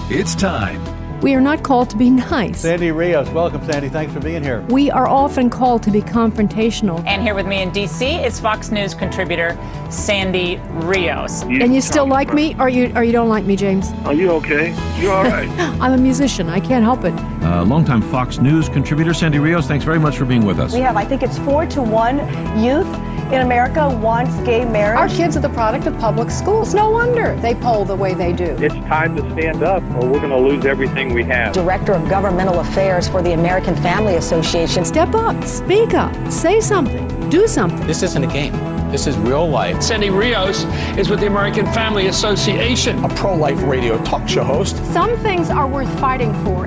It's time. We are not called to be nice. Sandy Rios, welcome, Sandy. Thanks for being here. We are often called to be confrontational. And here with me in D.C. is Fox News contributor Sandy Rios. And you still like me, or you don't like me, James? Are you okay? You all right? I'm a musician. I can't help it. Longtime Fox News contributor Sandy Rios, thanks very much for being with us. We have, I think it's 4-1 youth in America wants gay marriage. Our kids are the product of public schools. No wonder they poll the way they do. It's time to stand up or we're going to lose everything we have. Director of Governmental Affairs for the American Family Association. Step up, speak up, say something, do something. This isn't a game. This is real life. Sandy Rios is with the American Family Association. A pro-life radio talk show host. Some things are worth fighting for.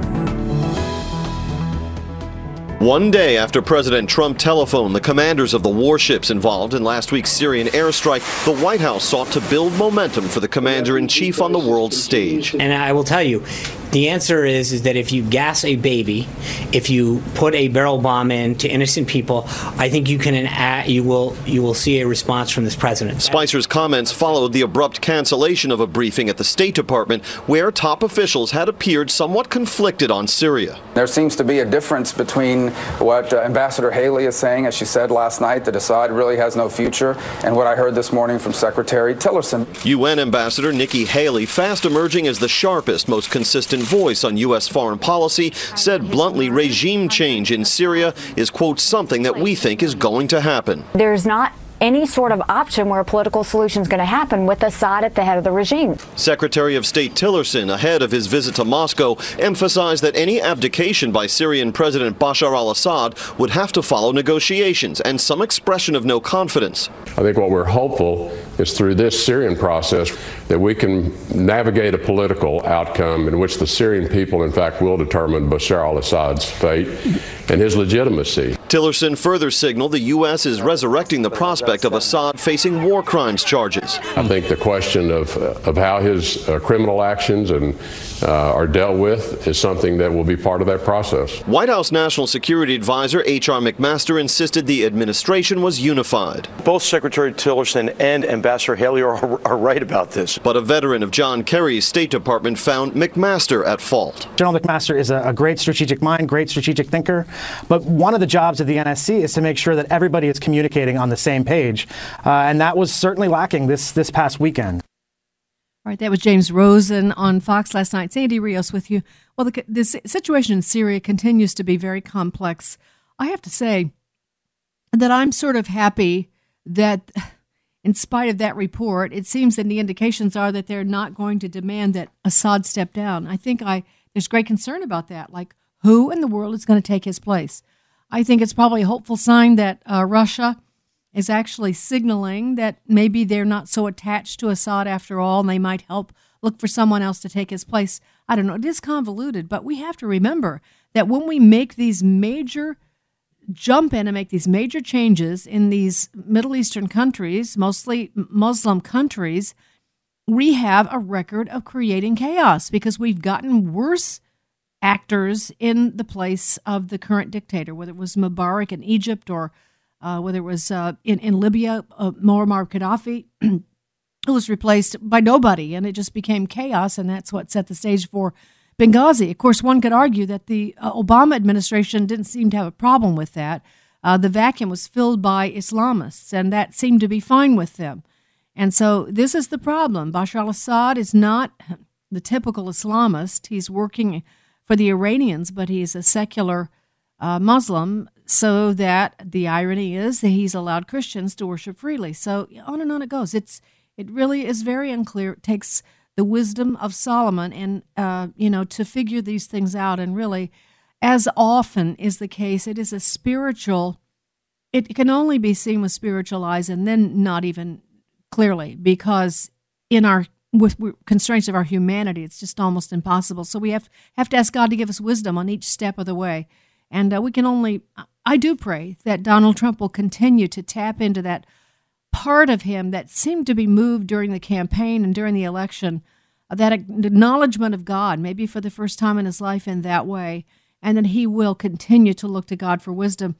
One day after President Trump telephoned the commanders of the warships involved in last week's Syrian airstrike, the White House sought to build momentum for the commander-in-chief on the world stage. And I will tell you, the answer is that if you gas a baby, if you put a barrel bomb into innocent people, I think you will see a response from this president. Spicer's comments followed the abrupt cancellation of a briefing at the State Department where top officials had appeared somewhat conflicted on Syria. There seems to be a difference between what Ambassador Haley is saying, as she said last night, that Assad really has no future, and what I heard this morning from Secretary Tillerson. UN Ambassador Nikki Haley, fast emerging as the sharpest, most consistent voice on U.S. foreign policy, said bluntly regime change in Syria is, quote, something that we think is going to happen. There's not any sort of option where a political solution is going to happen with Assad at the head of the regime. Secretary of State Tillerson, ahead of his visit to Moscow, emphasized that any abdication by Syrian President Bashar al-Assad would have to follow negotiations and some expression of no confidence. I think what we're hopeful is through this Syrian process that we can navigate a political outcome in which the Syrian people, in fact, will determine Bashar al-Assad's fate and his legitimacy. Tillerson further signaled the U.S. is resurrecting the prospect of Assad facing war crimes charges. I think the question of how his criminal actions are dealt with is something that will be part of that process. White House National Security Advisor H.R. McMaster insisted the administration was unified. Both Secretary Tillerson and Ambassador Haley are right about this. But a veteran of John Kerry's State Department found McMaster at fault. General McMaster is a great strategic mind, great strategic thinker, but one of the jobs of the NSC is to make sure that everybody is communicating on the same page, and that was certainly lacking this past weekend. All right, that was James Rosen on Fox last night. Sandy Rios with you. Well, the situation in Syria continues to be very complex. I have to say that I'm sort of happy that in spite of that report, it seems that the indications are that they're not going to demand that Assad step down. I think there's great concern about that. Like, who in the world is going to take his place? I think it's probably a hopeful sign that Russia is actually signaling that maybe they're not so attached to Assad after all, and they might help look for someone else to take his place. I don't know. It is convoluted, but we have to remember that when we make these major jump in and make these major changes in these Middle Eastern countries, mostly Muslim countries, we have a record of creating chaos because we've gotten worse actors in the place of the current dictator, whether it was Mubarak in Egypt or whether it was in Libya, Muammar Gaddafi, who was replaced by nobody, and it just became chaos, and that's what set the stage for Benghazi. Of course, one could argue that the Obama administration didn't seem to have a problem with that. The vacuum was filled by Islamists, and that seemed to be fine with them. And so this is the problem. Bashar al-Assad is not the typical Islamist. He's working for the Iranians, but he's a secular Muslim, so that the irony is that he's allowed Christians to worship freely. So on and on it goes. It really is very unclear. It takes the wisdom of Solomon and to figure these things out. And really, as often is the case, it is a spiritual. It can only be seen with spiritual eyes, and then not even clearly, because with constraints of our humanity, it's just almost impossible. So we have to ask God to give us wisdom on each step of the way. And I do pray that Donald Trump will continue to tap into that part of him that seemed to be moved during the campaign and during the election, that acknowledgement of God, maybe for the first time in his life in that way, and then he will continue to look to God for wisdom.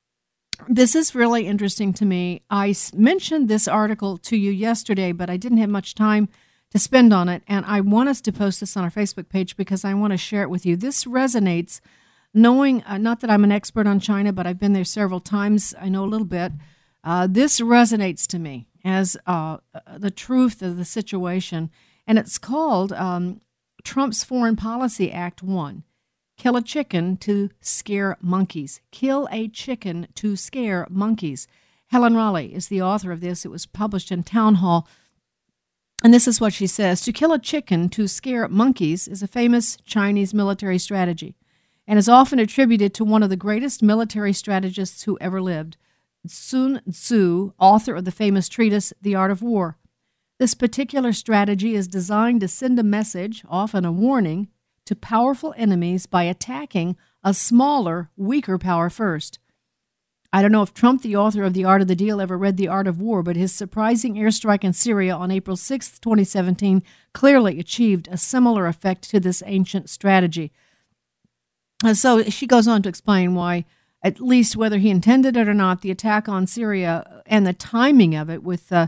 This is really interesting to me. I mentioned this article to you yesterday, but I didn't have much time to spend on it, and I want us to post this on our Facebook page because I want to share it with you. This resonates, knowing, not that I'm an expert on China, but I've been there several times. I know a little bit. This resonates to me as the truth of the situation, and it's called Trump's Foreign Policy Act 1. Kill a chicken to scare monkeys. Kill a chicken to scare monkeys. Helen Raleigh is the author of this. It was published in Town Hall. And this is what she says. To kill a chicken to scare monkeys is a famous Chinese military strategy and is often attributed to one of the greatest military strategists who ever lived, Sun Tzu, author of the famous treatise, The Art of War. This particular strategy is designed to send a message, often a warning, to powerful enemies by attacking a smaller, weaker power first. I don't know if Trump, the author of The Art of the Deal, ever read The Art of War, but his surprising airstrike in Syria on April 6, 2017, clearly achieved a similar effect to this ancient strategy. So she goes on to explain why, at least whether he intended it or not, the attack on Syria and the timing of it with the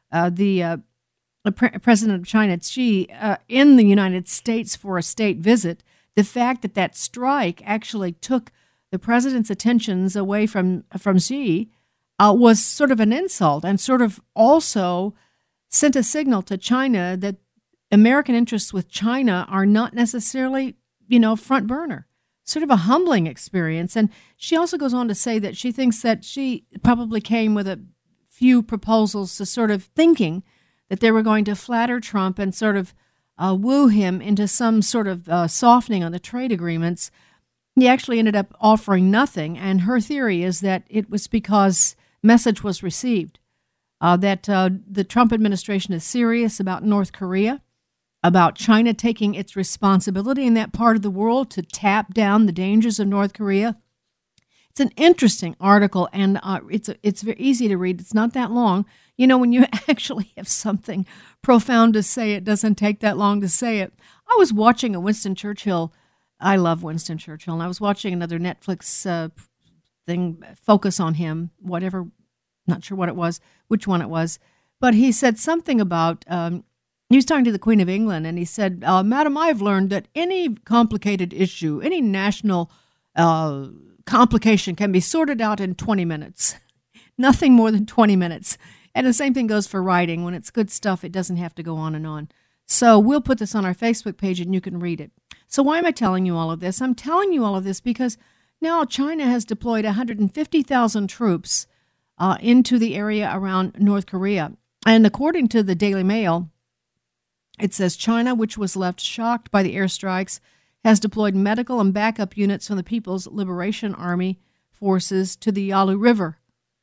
President of China, Xi, in the United States for a state visit, the fact that that strike actually took the president's attentions away from Xi was sort of an insult and sort of also sent a signal to China that American interests with China are not necessarily, front burner. Sort of a humbling experience. And she also goes on to say that she thinks that she probably came with a few proposals to sort of thinking that they were going to flatter Trump and sort of woo him into some sort of softening on the trade agreements. He actually ended up offering nothing, and her theory is that it was because message was received, that the Trump administration is serious about North Korea, about China taking its responsibility in that part of the world to tap down the dangers of North Korea. It's an interesting article, and it's very easy to read. It's not that long. When you actually have something profound to say, it doesn't take that long to say it. I was watching a Winston Churchill. I love Winston Churchill, and I was watching another Netflix thing, focus on him, whatever, not sure what it was, which one it was, but he said something about, he was talking to the Queen of England, and he said, Madam, I've learned that any complicated issue, any national complication can be sorted out in 20 minutes. Nothing more than 20 minutes. And the same thing goes for writing. When it's good stuff, it doesn't have to go on and on. So we'll put this on our Facebook page and you can read it. So why am I telling you all of this? I'm telling you all of this because now China has deployed 150,000 troops into the area around North Korea. And according to the Daily Mail, it says China, which was left shocked by the airstrikes, has deployed medical and backup units from the People's Liberation Army forces to the Yalu River.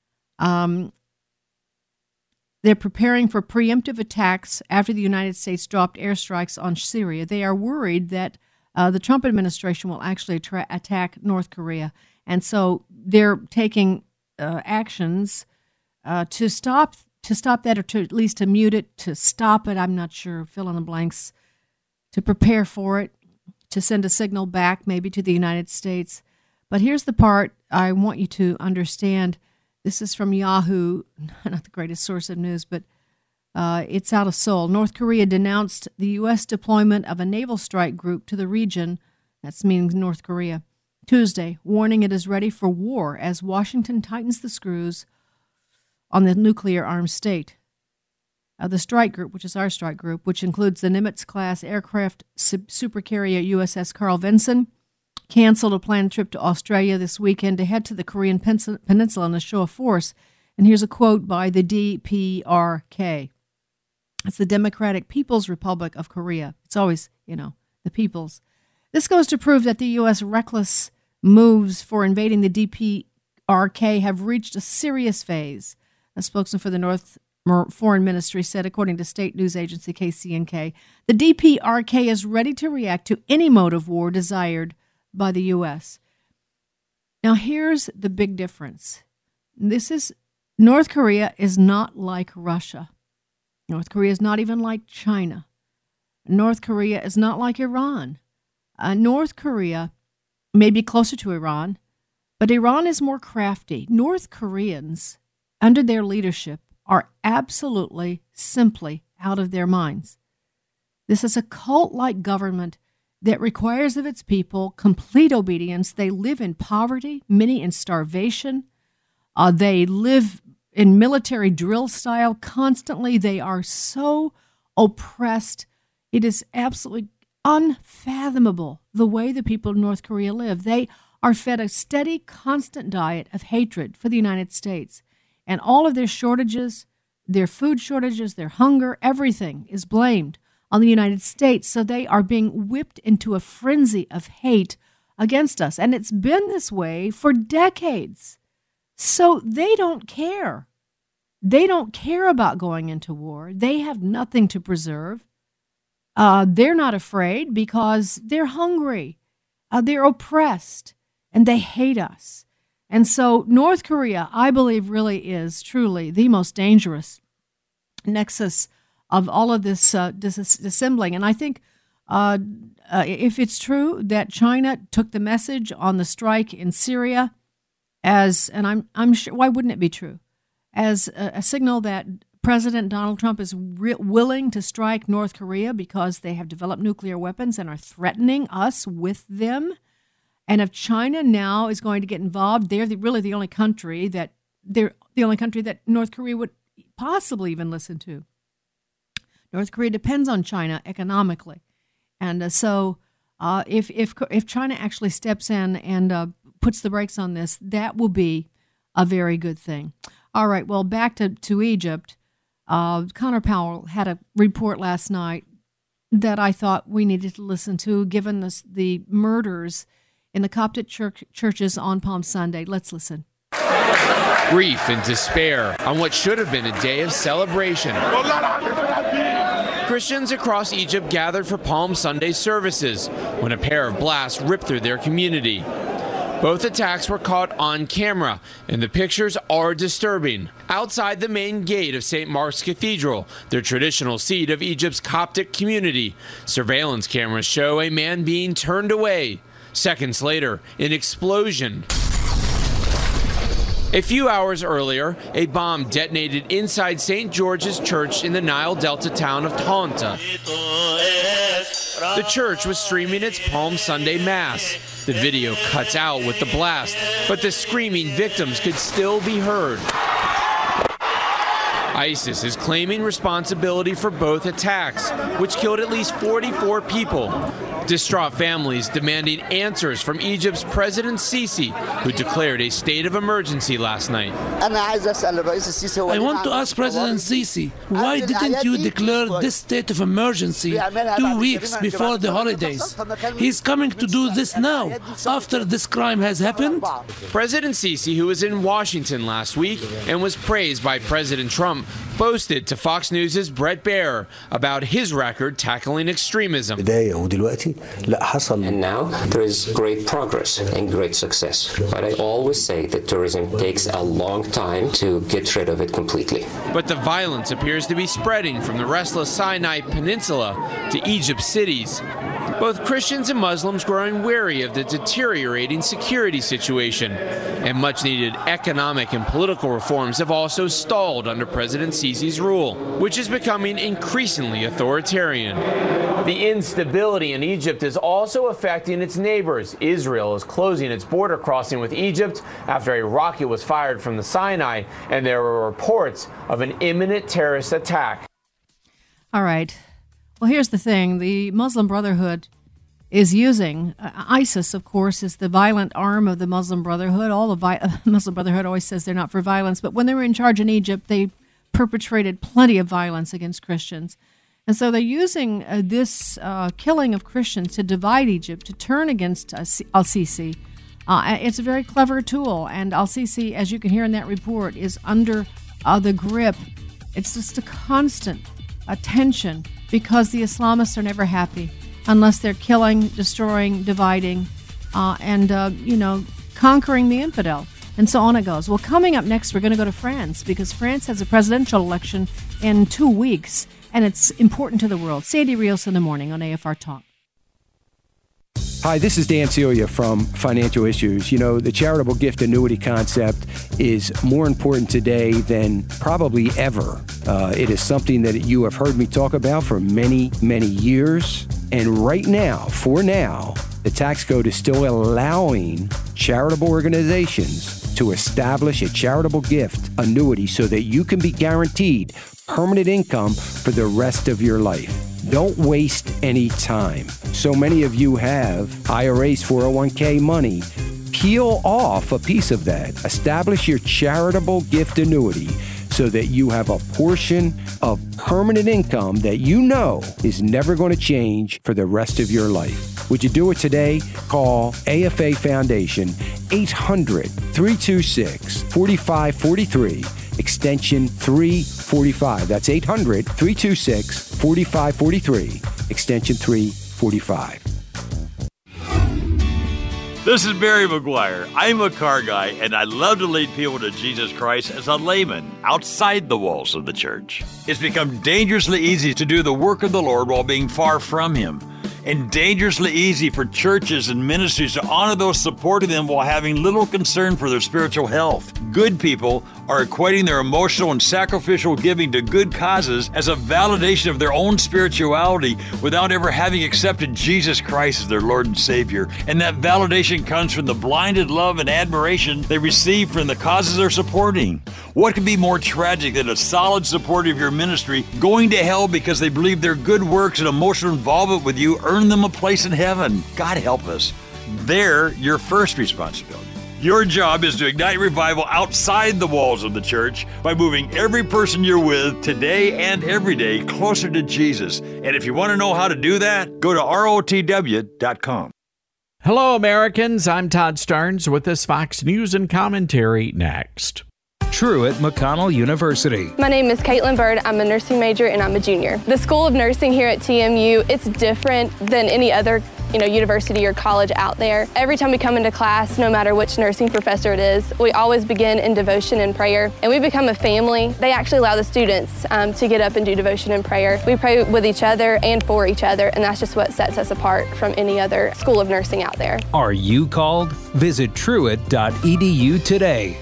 They're preparing for preemptive attacks after the United States dropped airstrikes on Syria. They are worried that the Trump administration will actually attack North Korea. And so they're taking actions to stop that, or to at least to mute it, to stop it. I'm not sure, fill in the blanks, to prepare for it, to send a signal back maybe to the United States. But here's the part I want you to understand. This is from Yahoo, not the greatest source of news, but it's out of Seoul. North Korea denounced the U.S. deployment of a naval strike group to the region, that's meaning North Korea, Tuesday, warning it is ready for war as Washington tightens the screws on the nuclear-armed state. The strike group, which is our strike group, which includes the Nimitz-class aircraft supercarrier USS Carl Vinson, canceled a planned trip to Australia this weekend to head to the Korean Peninsula in a show of force. And here's a quote by the DPRK. It's the Democratic People's Republic of Korea. It's always, the people's. This goes to prove that the U.S. reckless moves for invading the DPRK have reached a serious phase, a spokesman for the North Foreign Ministry said, according to state news agency KCNK. The DPRK is ready to react to any mode of war desired by the U.S. Now, here's the big difference. North Korea is not like Russia. North Korea is not even like China. North Korea is not like Iran. North Korea may be closer to Iran, but Iran is more crafty. North Koreans, under their leadership, are absolutely, simply out of their minds. This is a cult-like government that requires of its people complete obedience. They live in poverty, many in starvation. They live in military drill style constantly. They are so oppressed. It is absolutely unfathomable the way the people of North Korea live. They are fed a steady, constant diet of hatred for the United States. And all of their shortages, their food shortages, their hunger, everything is blamed on the United States. So they are being whipped into a frenzy of hate against us. And it's been this way for decades. So they don't care. They don't care about going into war. They have nothing to preserve. They're not afraid because they're hungry. They're oppressed, and they hate us. And so North Korea, I believe, really is truly the most dangerous nexus of all of this dissembling. And I think if it's true that China took the message on the strike in Syria as, and I'm sure, why wouldn't it be true, as a signal that President Donald Trump is willing to strike North Korea because they have developed nuclear weapons and are threatening us with them. And if China now is going to get involved, they're really the only country that North Korea would possibly even listen to. North Korea depends on China economically, and so if China actually steps in and puts the brakes on this, that will be a very good thing. All right, well, back to Egypt. Connor Powell had a report last night that I thought we needed to listen to, given the murders in the Coptic churches on Palm Sunday. Let's listen. Grief and despair on what should have been a day of celebration. Christians across Egypt gathered for Palm Sunday services when a pair of blasts ripped through their community. Both attacks were caught on camera, and the pictures are disturbing. Outside the main gate of St. Mark's Cathedral, the traditional seat of Egypt's Coptic community, surveillance cameras show a man being turned away. Seconds later, an explosion. A few hours earlier, a bomb detonated inside St. George's Church in the Nile Delta town of Tanta. The church was streaming its Palm Sunday Mass. The video cuts out with the blast, but the screaming victims could still be heard. ISIS is claiming responsibility for both attacks, which killed at least 44 people. Distraught families demanding answers from Egypt's President Sisi, who declared a state of emergency last night. I want to ask President Sisi, why didn't you declare this state of emergency 2 weeks before the holidays? He's coming to do this now, after this crime has happened? President Sisi, who was in Washington last week and was praised by President Trump, boasted to Fox News' Brett Baier about his record tackling extremism. And now there is great progress and great success. But I always say that tourism takes a long time to get rid of it completely. But the violence appears to be spreading from the restless Sinai Peninsula to Egypt's cities. Both Christians and Muslims growing wary of the deteriorating security situation. And much-needed economic and political reforms have also stalled under President Sisi's rule, which is becoming increasingly authoritarian. The instability in Egypt is also affecting its neighbors. Israel is closing its border crossing with Egypt after a rocket was fired from the Sinai, and there were reports of an imminent terrorist attack. All right. Well, here's the thing. The Muslim Brotherhood is using, ISIS, of course, is the violent arm of the Muslim Brotherhood. Muslim Brotherhood always says they're not for violence, but when they were in charge in Egypt, they perpetrated plenty of violence against Christians. And so they're using this killing of Christians to divide Egypt, to turn against al-Sisi. It's a very clever tool, and al-Sisi, as you can hear in that report, is under the grip. It's just a constant tension because the Islamists are never happy unless they're killing, destroying, dividing, and conquering the infidel. And so on it goes. Well, coming up next, we're going to go to France because France has a presidential election in 2 weeks, and it's important to the world. Sandy Rios in the morning on AFR Talk. Hi, this is Dan Celia from Financial Issues. You know, the charitable gift annuity concept is more important today than probably ever. It is something that you have heard me talk about for many, many years. And right now, for now, the tax code is still allowing charitable organizations to establish a charitable gift annuity so that you can be guaranteed permanent income for the rest of your life. Don't waste any time. So many of you have IRAs, 401k money. Peel off a piece of that. Establish your charitable gift annuity so that you have a portion of permanent income that you know is never going to change for the rest of your life. Would you do it today? Call AFA Foundation, 800-326-4543. Extension 345. That's 800-326-4543, extension 345. This is Barry McGuire. I'm a car guy, and I love to lead people to Jesus Christ as a layman outside the walls of the church. It's become dangerously easy to do the work of the Lord while being far from Him, and dangerously easy for churches and ministries to honor those supporting them while having little concern for their spiritual health. Good people are equating their emotional and sacrificial giving to good causes as a validation of their own spirituality without ever having accepted Jesus Christ as their Lord and Savior. And that validation comes from the blinded love and admiration they receive from the causes they're supporting. What could be more tragic than a solid supporter of your ministry going to hell because they believe their good works and emotional involvement with you earn them a place in heaven? God help us. They're your first responsibility. Your job is to ignite revival outside the walls of the church by moving every person you're with today and every day closer to Jesus. And if you want to know how to do that, go to rotw.com. Hello, Americans. I'm Todd Starnes with this Fox News and Commentary next. Truett McConnell University. My name is Caitlin Bird. I'm a nursing major and I'm a junior. The School of Nursing here at TMU, it's different than any other university or college out there. Every time we come into class, no matter which nursing professor it is, we always begin in devotion and prayer, and we become a family. They actually allow the students to get up and do devotion and prayer. We pray with each other and for each other, and that's just what sets us apart from any other school of nursing out there. Are you called? Visit truett.edu today.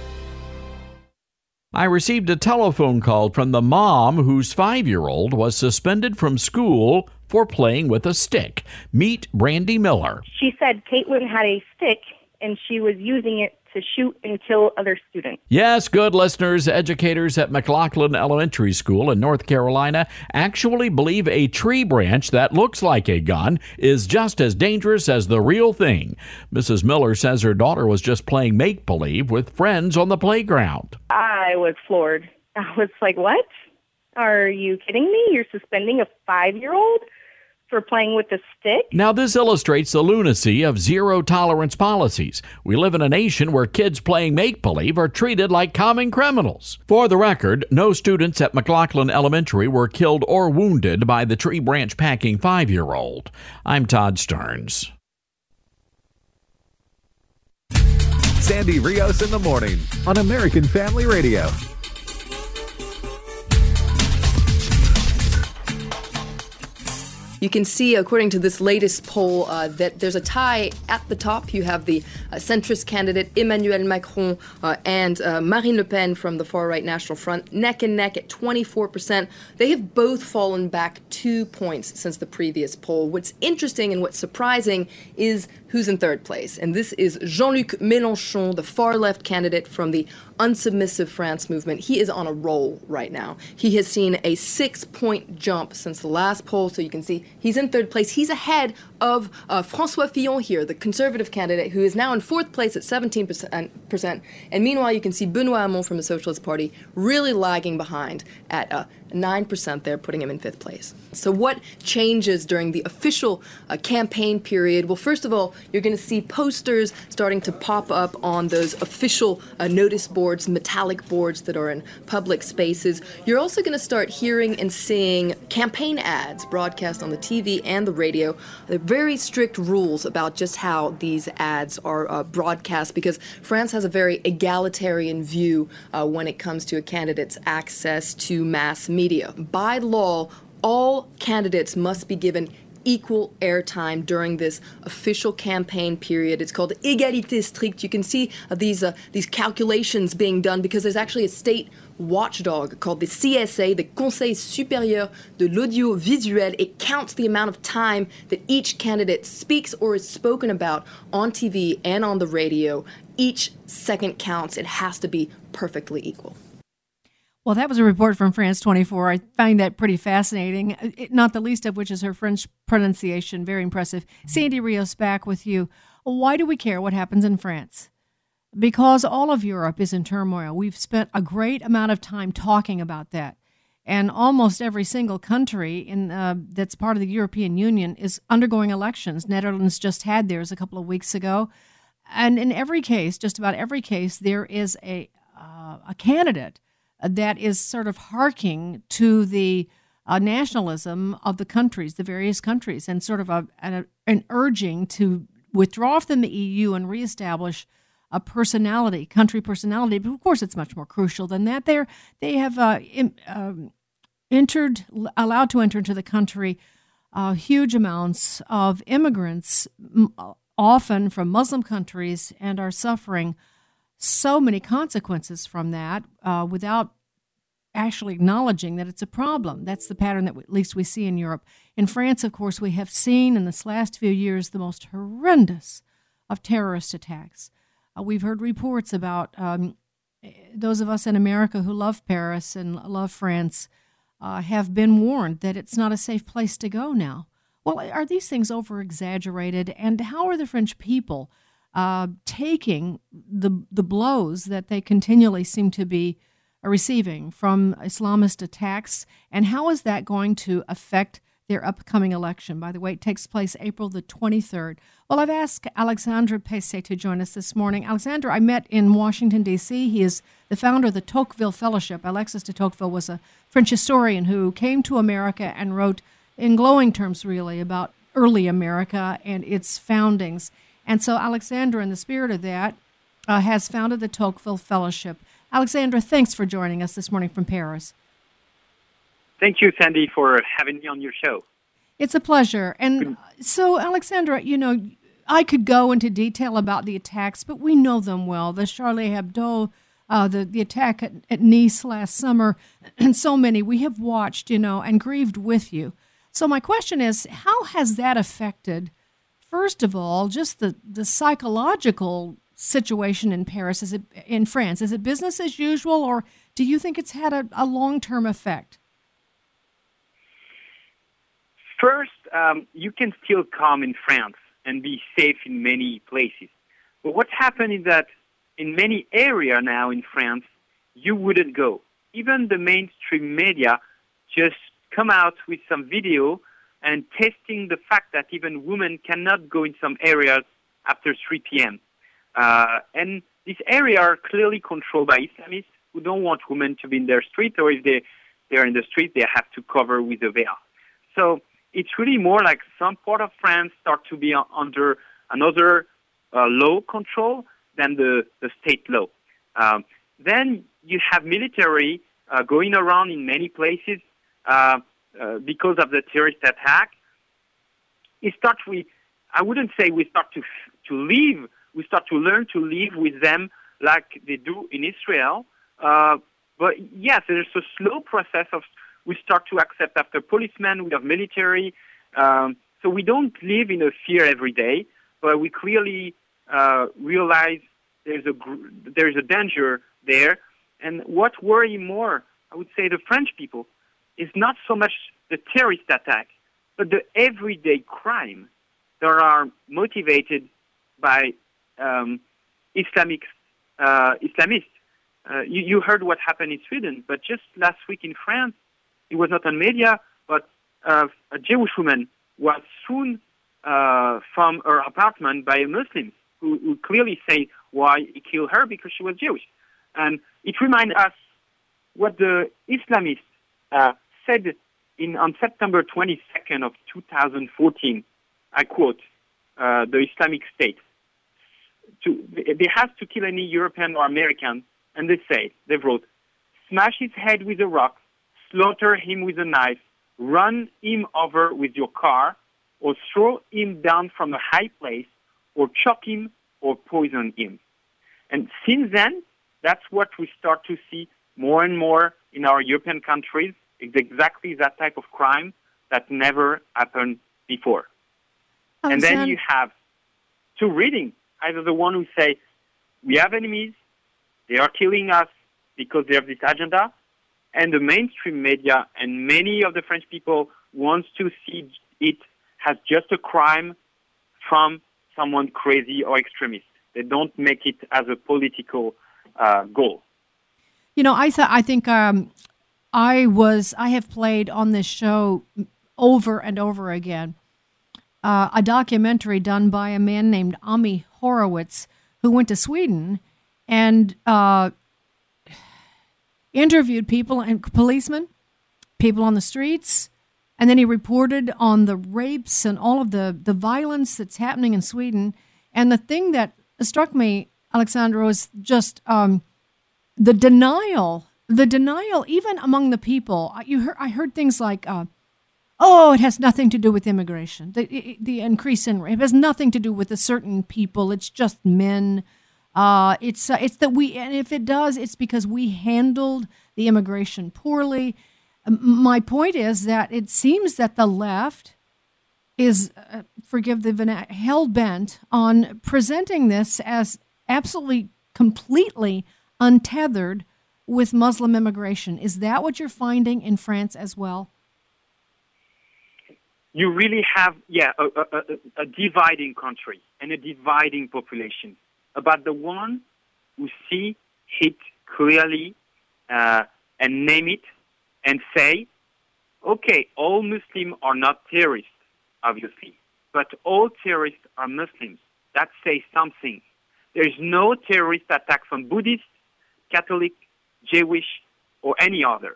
I received a telephone call from the mom whose 5-year-old was suspended from school for playing with a stick. Meet Brandy Miller. She said Caitlin had a stick and she was using it to shoot and kill other students. Yes, good listeners. Educators at McLaughlin Elementary School in North Carolina actually believe a tree branch that looks like a gun is just as dangerous as the real thing. Mrs. Miller says her daughter was just playing make-believe with friends on the playground. I was floored. I was like, what? Are you kidding me? You're suspending a 5-year-old for playing with a stick? Now, this illustrates the lunacy of zero-tolerance policies. We live in a nation where kids playing make-believe are treated like common criminals. For the record, no students at McLaughlin Elementary were killed or wounded by the tree branch-packing 5-year-old. I'm Todd Starnes. Sandy Rios in the morning on American Family Radio. You can see, according to this latest poll, that there's a tie at the top. You have the centrist candidate Emmanuel Macron and Marine Le Pen from the far-right National Front, neck and neck at 24%. They have both fallen back 2 points since the previous poll. What's interesting and what's surprising is who's in third place. And this is Jean-Luc Mélenchon, the far-left candidate from the Unsubmissive France movement. He is on a roll right now. He has seen a 6-point jump since the last poll, so you can see he's in third place. He's ahead of François Fillon here, the conservative candidate, who is now in fourth place at 17%. And meanwhile, you can see Benoît Hamon from the Socialist Party really lagging behind at 9% there, putting him in fifth place. So what changes during the official campaign period? Well, first of all, you're going to see posters starting to pop up on those official notice boards, metallic boards that are in public spaces. You're also going to start hearing and seeing campaign ads broadcast on the TV and the radio. There are very strict rules about just how these ads are broadcast, because France has a very egalitarian view when it comes to a candidate's access to mass media. By law, all candidates must be given equal airtime during this official campaign period. It's called égalité stricte. You can see these calculations being done because there's actually a state watchdog called the CSA, the Conseil Supérieur de l'Audiovisuel. It counts the amount of time that each candidate speaks or is spoken about on TV and on the radio. Each second counts. It has to be perfectly equal. Well, that was a report from France 24. I find that pretty fascinating, not the least of which is her French pronunciation. Very impressive. Sandy Rios back with you. Why do we care what happens in France? Because all of Europe is in turmoil. We've spent a great amount of time talking about that. And almost every single country that's part of the European Union is undergoing elections. Netherlands just had theirs a couple of weeks ago. And in every case, just about every case, there is a candidate that is sort of harking to the nationalism of the countries, the various countries, and sort of an urging to withdraw from the EU and reestablish a personality, country personality. But of course, it's much more crucial than that. They have allowed to enter into the country huge amounts of immigrants, often from Muslim countries, and are suffering so many consequences from that without actually acknowledging that it's a problem. That's the pattern that at least we see in Europe. In France, of course, we have seen in this last few years the most horrendous of terrorist attacks. We've heard reports about those of us in America who love Paris and love France have been warned that it's not a safe place to go now. Well, are these things over-exaggerated? And how are the French people taking the blows that they continually seem to be receiving from Islamist attacks? And how is that going to affect their upcoming election? By the way, it takes place April the 23rd. Well, I've asked Alexandre Pesset to join us this morning. Alexandre, I met in Washington, D.C. He is the founder of the Tocqueville Fellowship. Alexis de Tocqueville was a French historian who came to America and wrote in glowing terms, really, about early America and its foundings. And so Alexandre, in the spirit of that, has founded the Tocqueville Fellowship. Alexandre, thanks for joining us this morning from Paris. Thank you, Sandy, for having me on your show. It's a pleasure. And so, Alexandre, I could go into detail about the attacks, but we know them well. The Charlie Hebdo, the attack at Nice last summer, and so many we have watched, and grieved with you. So my question is, how has that affected, first of all, just the psychological situation in Paris, in France? Is it business as usual, or do you think it's had a long-term effect? First, you can still come in France and be safe in many places. But what's happened is that in many areas now in France, you wouldn't go. Even the mainstream media just come out with some video and testing the fact that even women cannot go in some areas after 3 p.m. And these areas are clearly controlled by Islamists who don't want women to be in their street, or if they're in the street, they have to cover with a veil. So it's really more like some part of France start to be under another law control than the state law. Then you have military going around in many places because of the terrorist attack. I wouldn't say we start to live. We start to learn to live with them like they do in Israel. But yes, there's a slow process of we start to accept after policemen, we have military. So we don't live in a fear every day, but we clearly realize there's a danger there. And what worry more, I would say, the French people, is not so much the terrorist attack, but the everyday crime that are motivated by Islamists. You heard what happened in Sweden, but just last week in France, it was not on media, but a Jewish woman was thrown from her apartment by a Muslim who clearly say why he killed her, because she was Jewish. And it reminds us what the Islamists said on September 22nd of 2014. I quote, the Islamic State. They have to kill any European or American, and they wrote, smash his head with a rock, slaughter him with a knife, run him over with your car, or throw him down from a high place, or choke him, or poison him. And since then, that's what we start to see more and more in our European countries. It's exactly that type of crime that never happened before. And then you have two readings. Either the one who say, we have enemies, they are killing us because they have this agenda, and the mainstream media and many of the French people wants to see it as just a crime from someone crazy or extremist. They don't make it as a political goal. You know, I think I have played on this show over and over again a documentary done by a man named Ami Horowitz, who went to Sweden and interviewed people and policemen, people on the streets, and then he reported on the rapes and all of the violence that's happening in Sweden. And the thing that struck me, Alexandra, was just the denial even among the people. I heard things like, oh, it has nothing to do with immigration. The increase in rape has nothing to do with a certain people. It's just men. It's that we, and if it does, it's because we handled the immigration poorly. My point is that it seems that the left is, forgive the hell-bent on presenting this as absolutely, completely untethered with Muslim immigration. Is that what you're finding in France as well? You really have, a dividing country and a dividing population. About the one who see it clearly and name it and say, okay, all Muslims are not terrorists, obviously, but all terrorists are Muslims. That says something. There is no terrorist attack from Buddhist, Catholic, Jewish, or any other.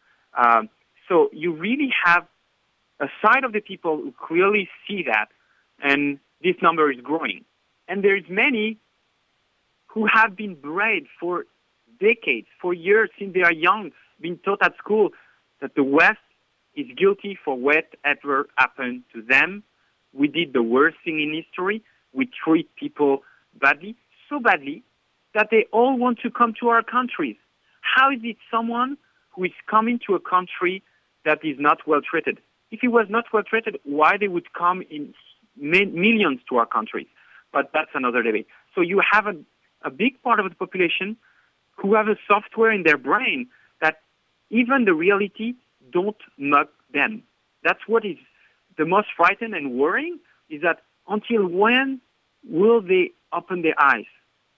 So you really have a side of the people who clearly see that, and this number is growing. And there's many who have been bred for decades, for years, since they are young, been taught at school that the West is guilty for whatever happened to them. We did the worst thing in history. We treat people badly, so badly that they all want to come to our countries. How is it someone who is coming to a country that is not well treated? If he was not well treated, why they would come in millions to our country? But that's another debate. So you have a big part of the population who have a software in their brain that even the reality don't mug them. That's what is the most frightening and worrying, is that until when will they open their eyes?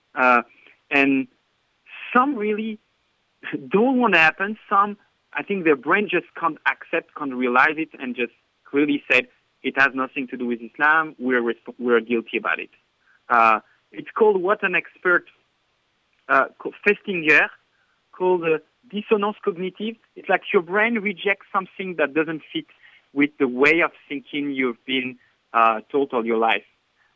And some really don't want to happen. Some, I think their brain just can't accept, can't realize it, and just clearly said, it has nothing to do with Islam, we're guilty about it. It's called what an expert, Festinger, called dissonance cognitive. It's like your brain rejects something that doesn't fit with the way of thinking you've been taught all your life.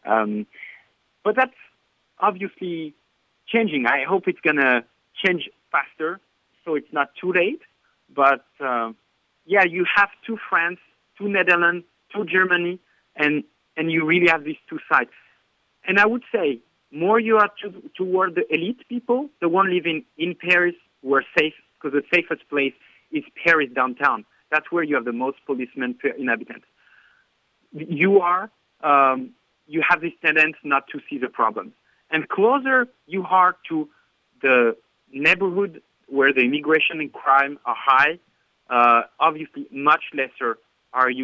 But that's obviously changing. I hope it's going to change faster, so it's not too late. But, you have two France, two Netherlands, two Germany, and you really have these two sides. And I would say, more you are toward the elite people, the one living in Paris, who are safe, because the safest place is Paris downtown. That's where you have the most policemen per inhabitant. You have this tendency not to see the problems. And closer you are to the neighborhood where the immigration and crime are high, obviously much lesser are you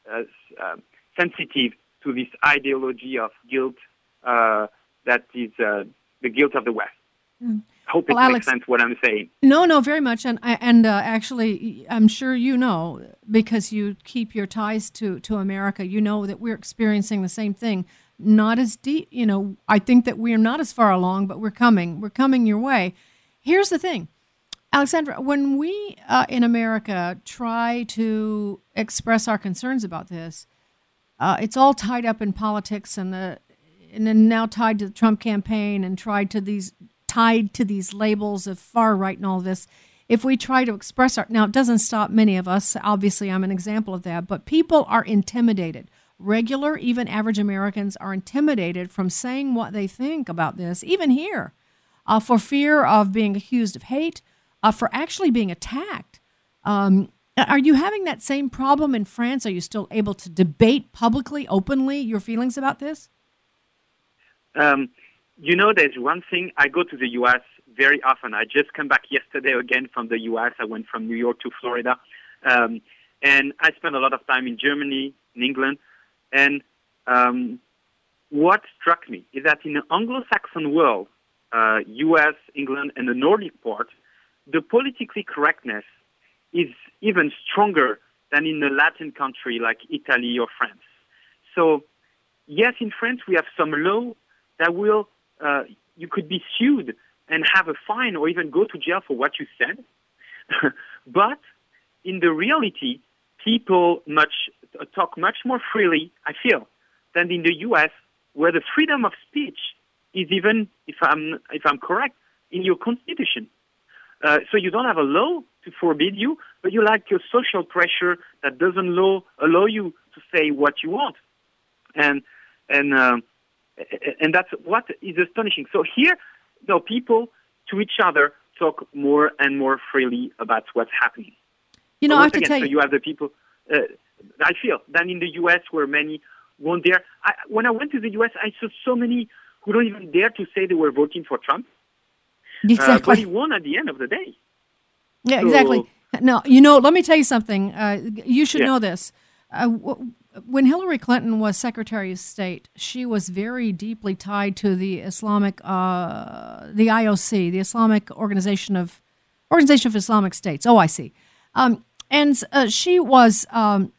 sensitive to this ideology of guilt that is the guilt of the West. Mm. I hope it makes sense what I'm saying. No, very much. And actually, I'm sure you know, because you keep your ties to America, you know that we're experiencing the same thing. Not as deep, I think that we're not as far along, but we're coming your way. Here's the thing, Alexandra, when we in America try to express our concerns about this, it's all tied up in politics and then now tied to the Trump campaign and tied to these labels of far right and all this. If we try to express now it doesn't stop many of us. Obviously, I'm an example of that, but people are intimidated. regular, even average Americans are intimidated from saying what they think about this, even here, for fear of being accused of hate, for actually being attacked. Are you having that same problem in France? Are you still able to debate publicly, openly, your feelings about this? There's one thing. I go to the U.S. very often. I just come back yesterday again from the U.S. I went from New York to Florida. And I spent a lot of time in Germany, in England. And what struck me is that in the Anglo-Saxon world, U.S., England, and the Nordic part, the politically correctness is even stronger than in a Latin country like Italy or France. So, yes, in France we have some law that will, you could be sued and have a fine or even go to jail for what you said. But in the reality, people talk much more freely, I feel, than in the U.S., where the freedom of speech is even, if I'm correct, in your constitution. So you don't have a law to forbid you, but you like your social pressure that doesn't allow you to say what you want, and that's what is astonishing. So here, people to each other talk more and more freely about what's happening. I have to tell you. So you have the people. I feel than in the U.S. where many won't dare. When I went to the U.S., I saw so many who don't even dare to say they were voting for Trump. Exactly. But he won at the end of the day. Yeah, So, exactly. No, let me tell you something. You should know this. When Hillary Clinton was Secretary of State, she was very deeply tied to the Islamic, the IOC, the Islamic Organization of Islamic States, OIC. And she was kind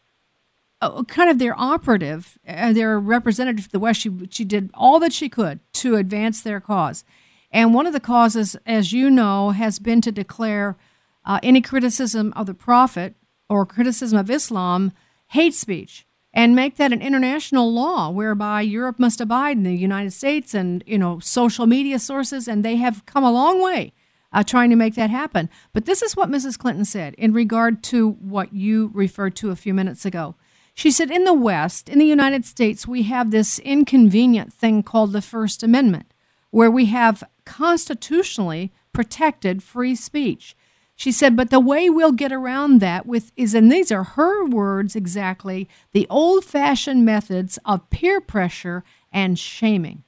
of their operative, their representative to the West. She did all that she could to advance their cause. And one of the causes, as you know, has been to declare any criticism of the Prophet or criticism of Islam hate speech and make that an international law whereby Europe must abide in the United States and, social media sources. And they have come a long way trying to make that happen. But this is what Mrs. Clinton said in regard to what you referred to a few minutes ago. She said, in the West, in the United States, we have this inconvenient thing called the First Amendment, where we have constitutionally protected free speech. She said, but the way we'll get around that is, and these are her words exactly, the old-fashioned methods of peer pressure and shaming.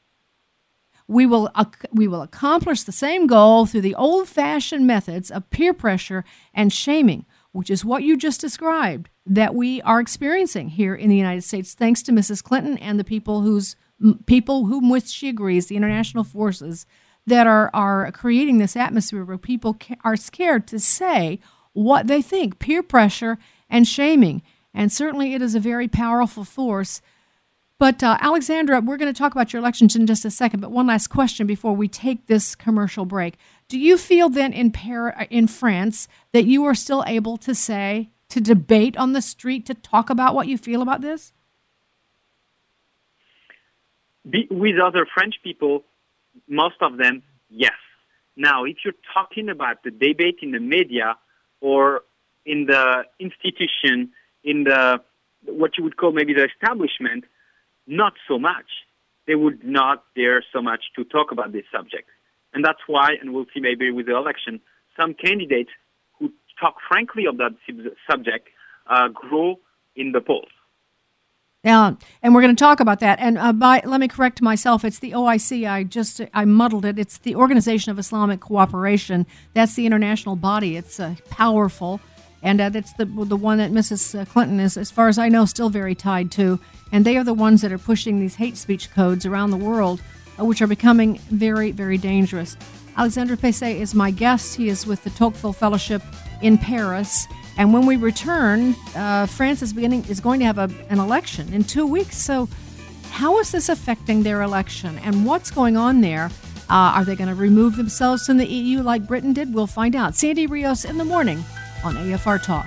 We will accomplish the same goal through the old-fashioned methods of peer pressure and shaming, which is what you just described, that we are experiencing here in the United States, thanks to Mrs. Clinton and the people whom with she agrees, the international forces that are creating this atmosphere where people are scared to say what they think, peer pressure and shaming. And certainly it is a very powerful force. But Alexandra, we're going to talk about your elections in just a second, but one last question before we take this commercial break. Do you feel then in France that you are still able to debate on the street, to talk about what you feel about this? With other French people, most of them, yes. Now, if you're talking about the debate in the media or in the institution, in the what you would call maybe the establishment, not so much. They would not dare so much to talk about this subject. And that's why, and we'll see maybe with the election, some candidates who talk frankly of that subject grow in the polls. Yeah, and we're going to talk about that. And let me correct myself. It's the OIC. I muddled it. It's the Organization of Islamic Cooperation. That's the international body. It's powerful. And it's the one that Mrs. Clinton is, as far as I know, still very tied to. And they are the ones that are pushing these hate speech codes around the world, which are becoming very, very dangerous. Alexandre Pesset is my guest. He is with the Tocqueville Fellowship in Paris. And when we return, France is going to have an election in 2 weeks. So how is this affecting their election? And what's going on there? Are they going to remove themselves from the EU like Britain did? We'll find out. Sandy Rios in the morning on AFR Talk.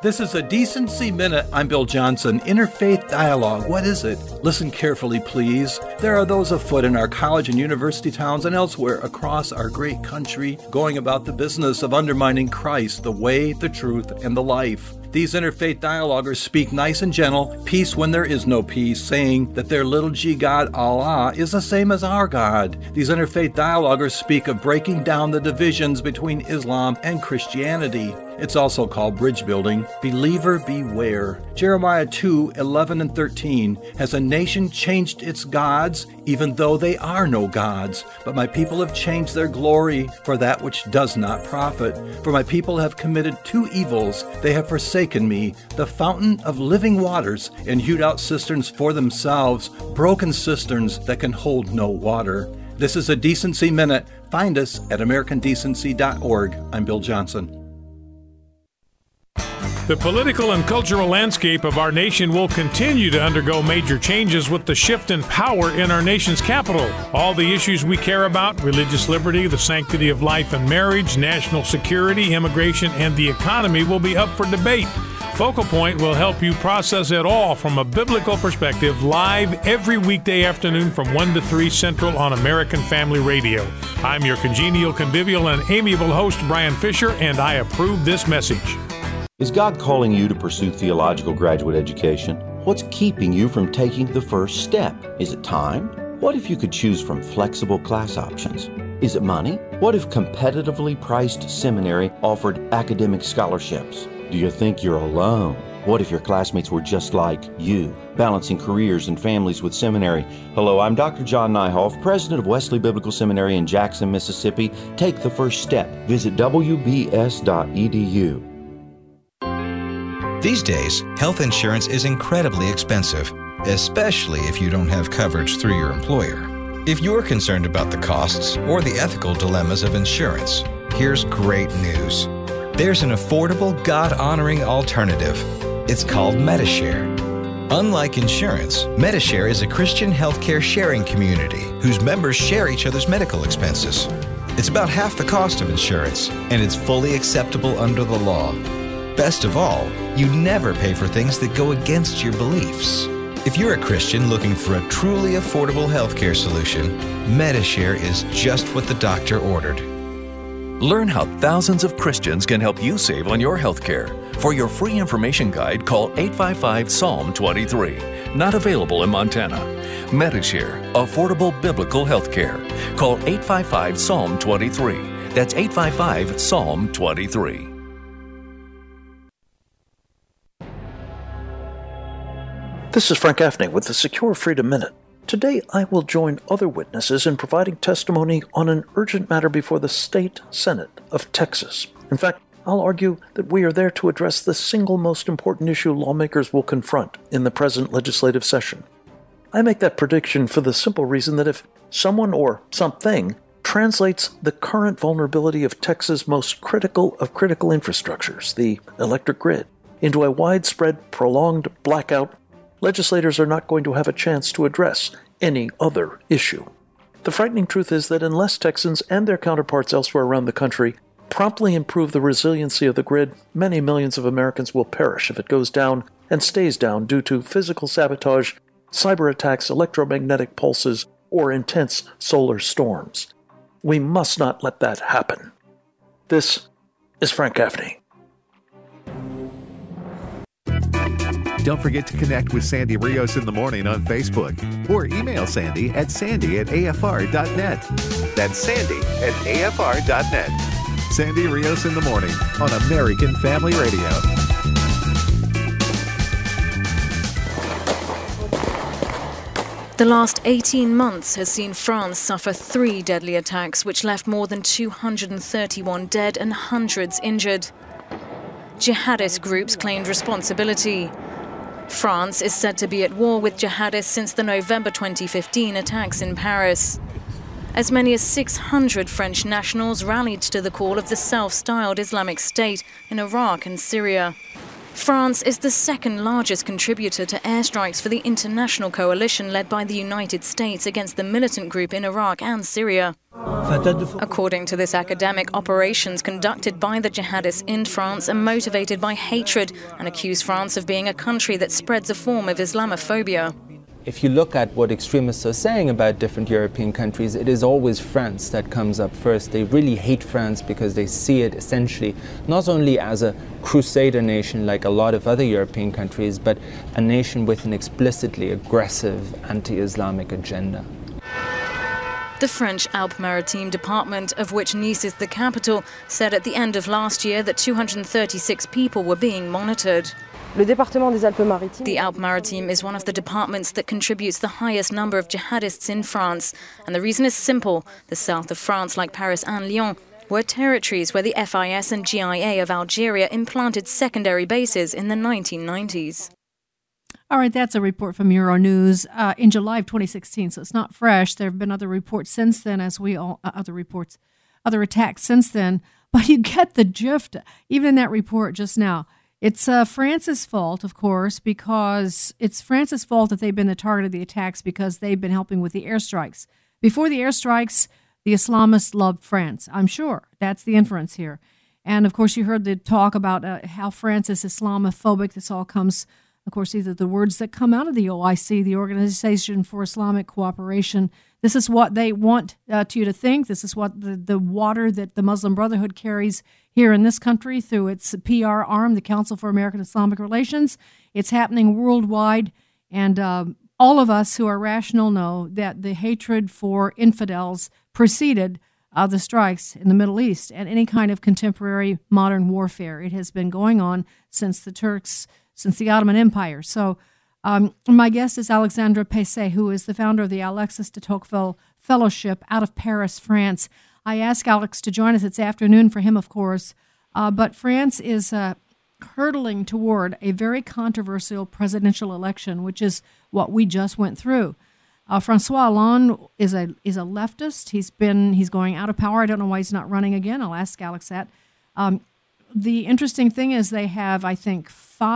This is a Decency Minute. I'm Bill Johnson. Interfaith dialogue. What is it? Listen carefully, please. There are those afoot in our college and university towns and elsewhere across our great country going about the business of undermining Christ, the way, the truth, and the life. These interfaith dialoguers speak nice and gentle, peace when there is no peace, saying that their little g God, Allah, is the same as our God. These interfaith dialoguers speak of breaking down the divisions between Islam and Christianity. It's also called bridge building. Believer beware. Jeremiah 2:11 and 13. Has a nation changed its gods, even though they are no gods? But my people have changed their glory for that which does not profit. For my people have committed two evils. They have forsaken me, the fountain of living waters, and hewed out cisterns for themselves, broken cisterns that can hold no water. This is a Decency Minute. Find us at AmericanDecency.org. I'm Bill Johnson. The political and cultural landscape of our nation will continue to undergo major changes with the shift in power in our nation's capital. All the issues we care about, religious liberty, the sanctity of life and marriage, national security, immigration, and the economy will be up for debate. Focal Point will help you process it all from a biblical perspective, live every weekday afternoon from 1 to 3 Central on American Family Radio. I'm your congenial, convivial, and amiable host, Brian Fisher, and I approve this message. Is God calling you to pursue theological graduate education? What's keeping you from taking the first step? Is it time? What if you could choose from flexible class options? Is it money? What if competitively priced seminary offered academic scholarships? Do you think you're alone? What if your classmates were just like you, balancing careers and families with seminary? Hello, I'm Dr. John Nyhoff, president of Wesley Biblical Seminary in Jackson, Mississippi. Take the first step. Visit wbs.edu. These days, health insurance is incredibly expensive, especially if you don't have coverage through your employer. If you're concerned about the costs or the ethical dilemmas of insurance, here's great news. There's an affordable, God-honoring alternative. It's called Medi-Share. Unlike insurance, Medi-Share is a Christian healthcare sharing community whose members share each other's medical expenses. It's about half the cost of insurance, and it's fully acceptable under the law. Best of all, you never pay for things that go against your beliefs. If you're a Christian looking for a truly affordable healthcare solution, Medi-Share is just what the doctor ordered. Learn how thousands of Christians can help you save on your healthcare. For your free information guide, call 855-PSALM-23. Not available in Montana. Medi-Share, affordable biblical healthcare. Call 855-PSALM-23. That's 855-PSALM-23. This is Frank Gaffney with the Secure Freedom Minute. Today, I will join other witnesses in providing testimony on an urgent matter before the State Senate of Texas. In fact, I'll argue that we are there to address the single most important issue lawmakers will confront in the present legislative session. I make that prediction for the simple reason that if someone or something translates the current vulnerability of Texas' most critical of critical infrastructures, the electric grid, into a widespread, prolonged blackout, legislators are not going to have a chance to address any other issue. The frightening truth is that unless Texans and their counterparts elsewhere around the country promptly improve the resiliency of the grid, many millions of Americans will perish if it goes down and stays down due to physical sabotage, cyber attacks, electromagnetic pulses, or intense solar storms. We must not let that happen. This is Frank Gaffney. Don't forget to connect with Sandy Rios in the morning on Facebook or email Sandy at sandy@afr.net. That's sandy@afr.net. Sandy Rios in the morning on American Family Radio. The last 18 months has seen France suffer 3 deadly attacks which left more than 231 dead and hundreds injured. Jihadist groups claimed responsibility. France is said to be at war with jihadists since the November 2015 attacks in Paris. As many as 600 French nationals rallied to the call of the self-styled Islamic State in Iraq and Syria. France is the second largest contributor to airstrikes for the international coalition led by the United States against the militant group in Iraq and Syria. According to this academic, operations conducted by the jihadists in France are motivated by hatred and accuse France of being a country that spreads a form of Islamophobia. If you look at what extremists are saying about different European countries, it is always France that comes up first. They really hate France because they see it essentially not only as a crusader nation like a lot of other European countries, but a nation with an explicitly aggressive anti-Islamic agenda. The French Alpes-Maritimes Department, of which Nice is the capital, said at the end of last year that 236 people were being monitored. The Alpes-Maritimes is one of the departments that contributes the highest number of jihadists in France. And the reason is simple. The south of France, like Paris and Lyon, were territories where the FIS and GIA of Algeria implanted secondary bases in the 1990s. All right, that's a report from Euronews in July of 2016, so it's not fresh. There have been other reports since then, other attacks since then. But you get the gist, even in that report just now. It's France's fault, of course, because it's France's fault that they've been the target of the attacks because they've been helping with the airstrikes. Before the airstrikes, the Islamists loved France, I'm sure. That's the inference here. And, of course, you heard the talk about how France is Islamophobic. This all comes, of course, either the words that come out of the OIC, the Organization for Islamic Cooperation. This is what they want you to think. This is what the water that the Muslim Brotherhood carries here in this country through its PR arm, the Council for American Islamic Relations. It's happening worldwide, and all of us who are rational know that the hatred for infidels preceded the strikes in the Middle East and any kind of contemporary modern warfare. It has been going on since the Ottoman Empire. So my guest is Alexandre Pesset, who is the founder of the Alexis de Tocqueville Fellowship out of Paris, France. I asked Alex to join us. It's afternoon for him, of course, but France is hurtling toward a very controversial presidential election, which is what we just went through. François Hollande is a leftist. He's going out of power. I don't know why he's not running again. I'll ask Alex that. The interesting thing is they have, I think,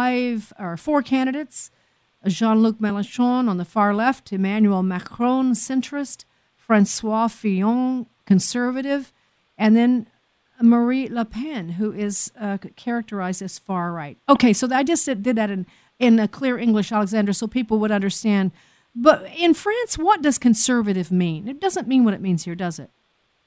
4 candidates. Jean-Luc Mélenchon on the far left, Emmanuel Macron, centrist, François Fillon, conservative, and then Marie Le Pen, who is characterized as far right. Okay, so I just did that in a clear English, Alexander, so people would understand. But in France, what does conservative mean? It doesn't mean what it means here, does it?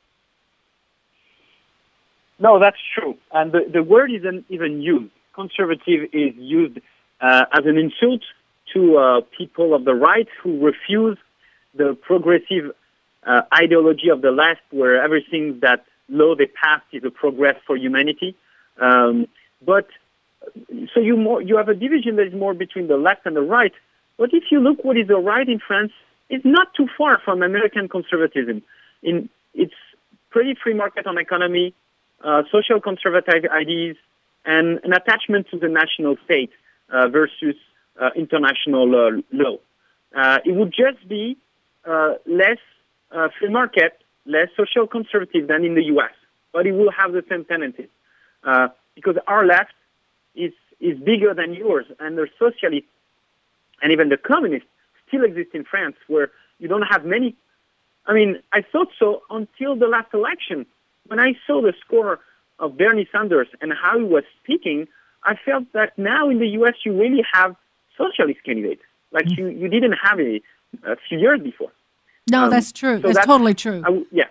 No, that's true. And the word isn't even used. Conservative is used as an insult to people of the right who refuse the progressive ideology of the left, where everything that law they passed is a progress for humanity. But so you have a division that is more between the left and the right. But if you look what is the right in France, it's not too far from American conservatism. It's pretty free market on economy, social conservative ideas, and an attachment to the national state versus international law. It would just be less free market, less social conservative than in the U.S., but it will have the same tendencies because our left is bigger than yours, and the socialists and even the communists still exist in France, where you don't have many. I mean, I thought so until the last election. When I saw the score of Bernie Sanders and how he was speaking, I felt that now in the U.S. you really have socialist candidates, like you didn't have a few years before. No, that's true. So that's totally true. Yeah.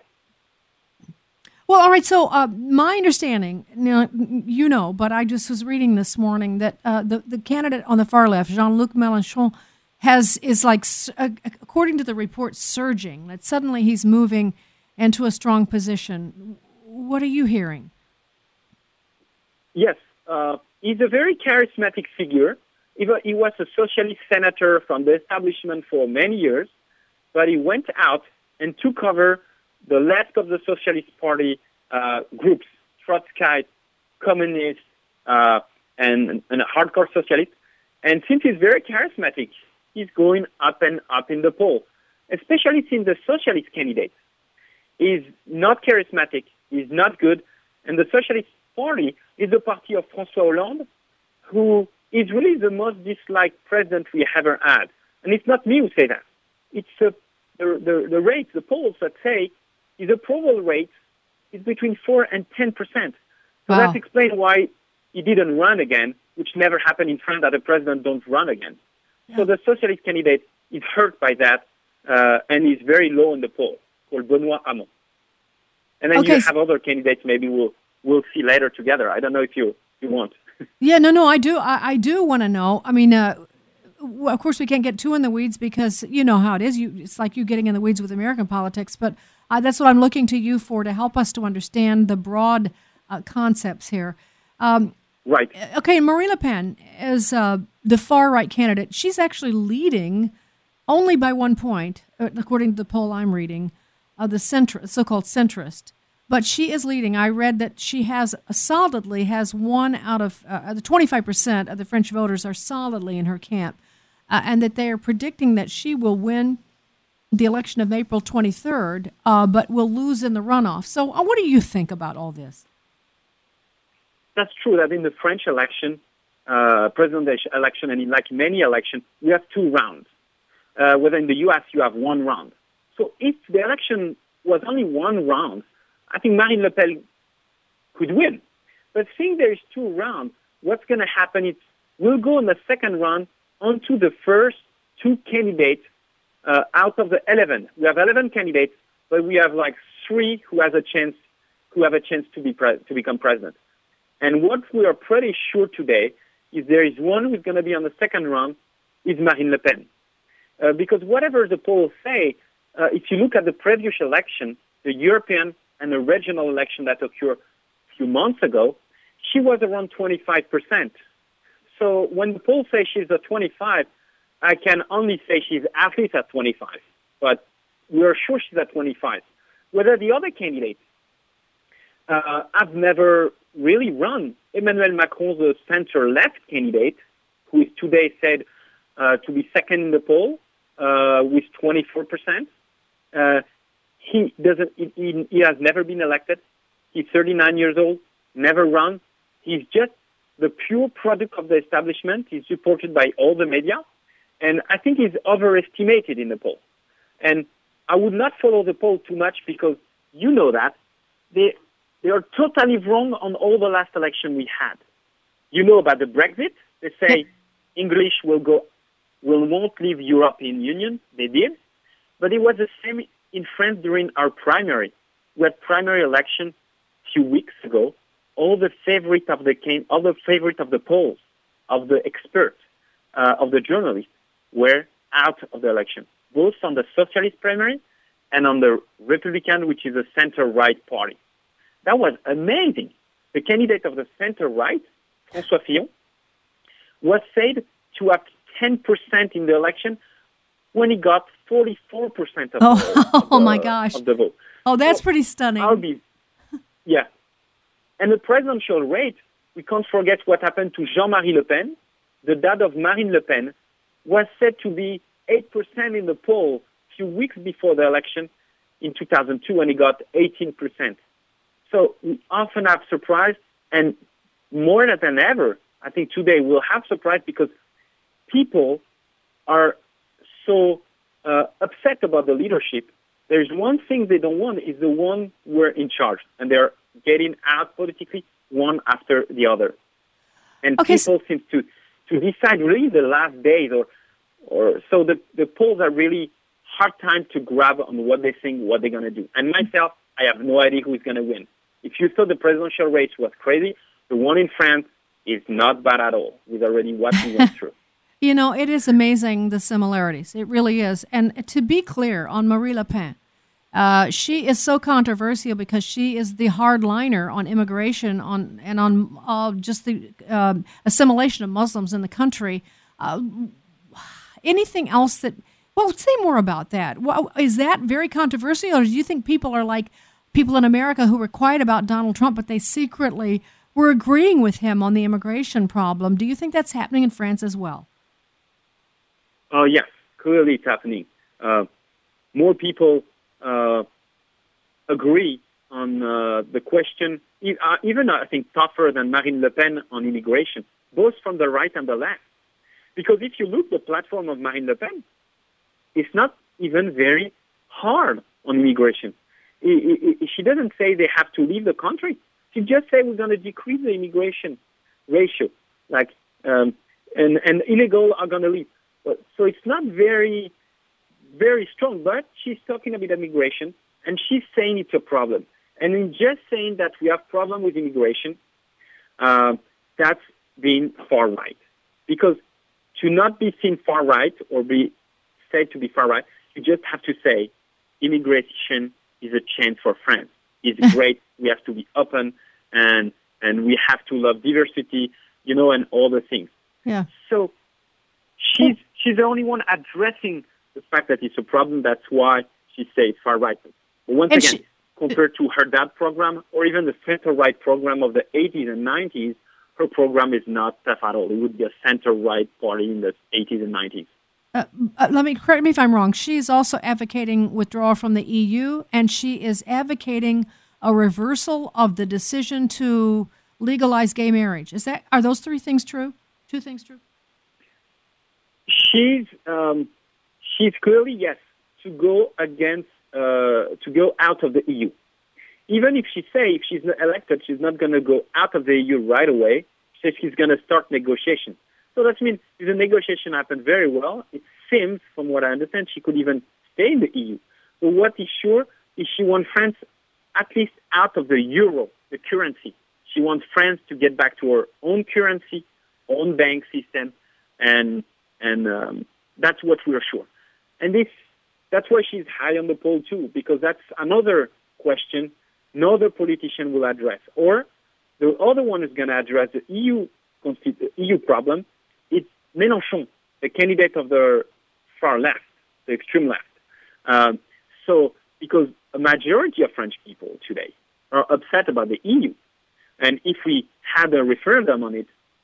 Well, all right. So my understanding, but I just was reading this morning that the candidate on the far left, Jean-Luc Mélenchon, is like, according to the report, surging. That suddenly he's moving into a strong position. What are you hearing? Yes, he's a very charismatic figure. He was a socialist senator from the establishment for many years, but he went out and took over the left of the Socialist Party groups, Trotskyite, communists, and hardcore socialists. And since he's very charismatic, he's going up and up in the poll, especially since the socialist candidate is not charismatic, is not good, and the Socialist Party is the party of François Hollande, who is really the most disliked president we ever had. And it's not me who say that. It's the rates, the polls that say his approval rate is between 4 and 10%. So Wow. that explains why he didn't run again, which never happened in France that the president don't run again. So the socialist candidate is hurt by that and is very low in the poll, called Benoît Hamon. And then you have other candidates maybe we'll see later together. I don't know if you want. Yeah, no, I do. I do want to know. I mean, well, of course, we can't get too in the weeds because you know how it is. It's like you getting in the weeds with American politics. But that's what I'm looking to you for, to help us to understand the broad concepts here. Right. Okay, Marine Le Pen is the far-right candidate. She's actually leading only by 1 point, according to the poll I'm reading, the so-called centrist. But she is leading. I read that she has one out of the 25% of the French voters are solidly in her camp, and that they are predicting that she will win the election of April 23rd, but will lose in the runoff. So what do you think about all this? That's true that in the French election, presidential election, and in like many elections, we have 2 rounds. Whether in the U.S. you have 1 round. So if the election was only 1 round, I think Marine Le Pen could win. But seeing there is 2 rounds, what's going to happen is we'll go in the second round onto the first 2 candidates out of the 11. We have 11 candidates, but we have like 3 who have a chance to become president. And what we are pretty sure today is there is one who's going to be on the second round is Marine Le Pen. Because whatever the polls say, if you look at the previous election, the European and the regional election that occurred a few months ago, she was around 25%. So when the polls say she's at 25, I can only say she's at least at 25. But we are sure she's at 25. Whether the other candidates have never really run. Emmanuel Macron, the center-left candidate, who is today said to be second in the poll with 24%. He has never been elected. He's 39 years old, never run. He's just the pure product of the establishment. He's supported by all the media. And I think he's overestimated in the poll. And I would not follow the poll too much because you know that. They are totally wrong on all the last election we had. You know about the Brexit. They say English won't leave European Union. They did. But it was the same in France during our primary. We had primary election a few weeks ago. All the favorite of the polls, of the experts, of the journalists were out of the election, both on the socialist primary and on the Republican, which is a center-right party. That was amazing. The candidate of the center-right, François Fillon, was said to have 10% in the election when he got 44% of the vote. Oh, that's pretty stunning. Yeah. And the presidential rate, we can't forget what happened to Jean-Marie Le Pen. The dad of Marine Le Pen was said to be 8% in the poll a few weeks before the election in 2002 when he got 18%. So we often have surprise, and more than ever, I think today we'll have surprise because people are so upset about the leadership. There's one thing they don't want is the one who are in charge, and they're getting out politically one after the other. And people seem to decide really the last days or so the polls are really hard time to grab on what they think, what they're going to do. And myself, I have no idea who is going to win. If you thought the presidential race was crazy, the one in France is not bad at all. We've already watching it through. You know, it is amazing, the similarities. It really is. And to be clear on Marine Le Pen, she is so controversial because she is the hardliner on immigration and on just the assimilation of Muslims in the country. Anything else that... Well, say more about that. Is that very controversial, or do you think people are like people in America who were quiet about Donald Trump, but they secretly were agreeing with him on the immigration problem? Do you think that's happening in France as well? Yes, clearly it's happening. More people agree on the question, even I think tougher than Marine Le Pen on immigration, both from the right and the left. Because if you look at the platform of Marine Le Pen, it's not even very hard on immigration. she doesn't say they have to leave the country. She just said we're going to decrease the immigration ratio, and illegal are going to leave. So it's not very, very strong, but she's talking about immigration, and she's saying it's a problem. And in just saying that we have problem with immigration, that's being far right. Because to not be seen far right or be said to be far right, you just have to say immigration is a chance for France. It's great. We have to be open, and we have to love diversity, and all the things. Yeah. So she's the only one addressing the fact that it's a problem. That's why she says far right. But once again, compared to her dad program or even the center-right program of the 80s and 90s, her program is not tough at all. It would be a center-right party in the 80s and 90s. Correct me if I'm wrong. She's also advocating withdrawal from the EU, and she is advocating a reversal of the decision to legalize gay marriage. Are those three things true? Two things true? She's clearly, yes, to go out of the EU. Even if she's not elected, she's not going to go out of the EU right away. She says she's going to start negotiations. So that means if the negotiation happened very well, it seems, from what I understand, she could even stay in the EU. But what is sure is she wants France at least out of the euro, the currency. She wants France to get back to her own currency, own bank system, and that's what we're sure. And that's why she's high on the poll too, because that's another question no other politician will address. Or the other one is going to address the EU problem. It's Mélenchon, the candidate of the far left, the extreme left. So because a majority of French people today are upset about the EU, and if we had a referendum on it,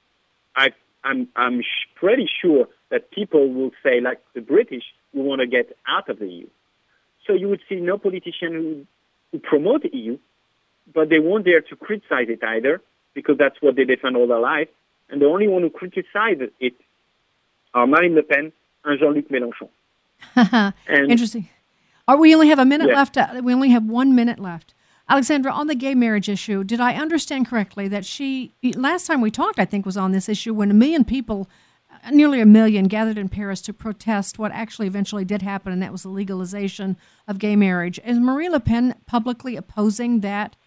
I'm pretty sure that people will say, like the British, we want to get out of the EU. So you would see no politician who promote the EU, but they won't dare to criticize it either, because that's what they defend all their life. And the only one who criticizes it are Marine Le Pen and Jean-Luc Mélenchon. Interesting. We only have a minute left. We only have 1 minute left. Alexandra, on the gay marriage issue, did I understand correctly that last time we talked, I think, was on this issue when 1 million people, nearly 1 million, gathered in Paris to protest what actually eventually did happen, and that was the legalization of gay marriage. Is Marine Le Pen publicly opposing that?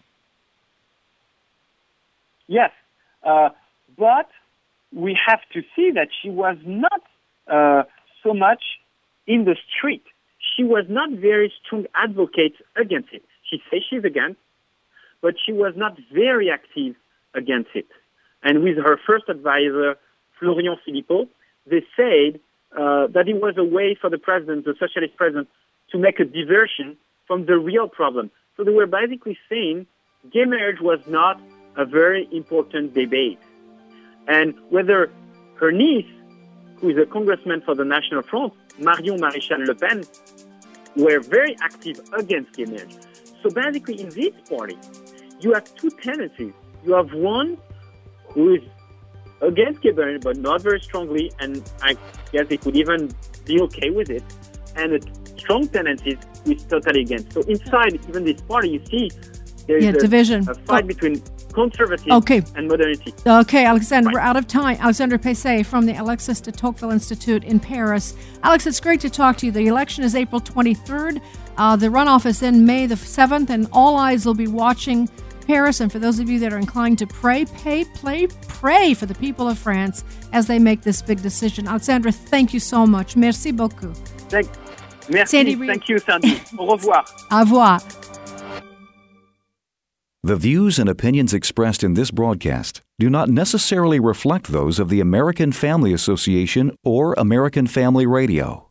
Yes, but we have to see that she was not so much in the street. She was not very strong advocate against it. She says she's against, but she was not very active against it. And with her first advisor, Florian Philippot, they said that it was a way for the president, the socialist president, to make a diversion from the real problem. So they were basically saying gay marriage was not a very important debate. And whether her niece, who is a congressman for the National Front, Marion Maréchal Le Pen, were very active against gay marriage. So basically in this party, you have two tendencies. You have one who is against gay marriage, but not very strongly, and I guess they could even be okay with it, and a strong tendency who is totally against. So inside even this party, you see there's division. A fight between conservative and modernity. Okay, Alexandre, we're out of time. Alexandre Pesset from the Alexis de Tocqueville Institute in Paris. Alex, it's great to talk to you. The election is April 23rd. The runoff is in May the 7th, and all eyes will be watching Paris. And for those of you that are inclined to pray for the people of France as they make this big decision. Alexandre, thank you so much. Merci beaucoup. Merci. Thank you, Sandy. Au revoir. Au revoir. The views and opinions expressed in this broadcast do not necessarily reflect those of the American Family Association or American Family Radio.